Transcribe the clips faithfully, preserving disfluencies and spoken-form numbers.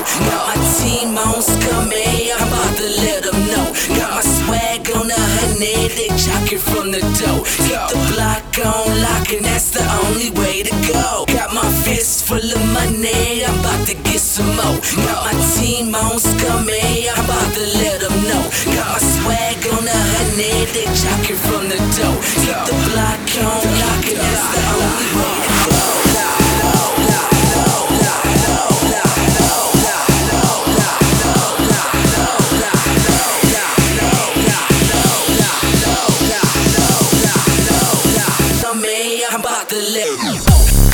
Got my team on scummy, I'm about to let them know. Got my swag on the honey, they jocking from the dough. Keep the block on lock and that's the only way to go. Got my fist full of money, I'm about to get some more. Got my team on scummy, I'm about to let them know. Got my swag on the honey, they jocking from the dough. Keep the block on lock and that's the only way to go. I'm about to let you know.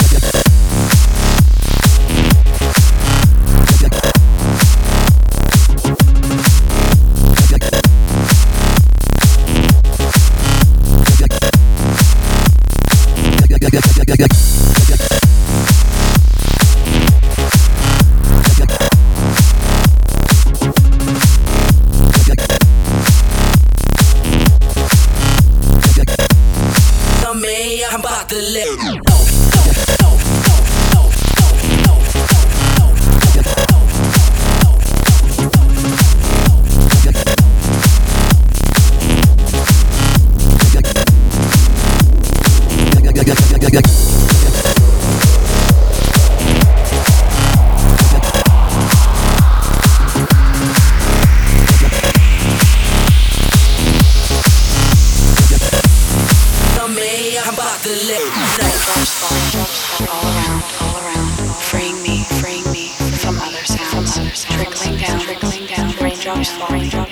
I'm about to let you know. I'm about to let you know. Raindrops falling, drops all around, all around, freeing me, freeing me from other sounds, trickling down, trickling down, raindrops falling, raindrops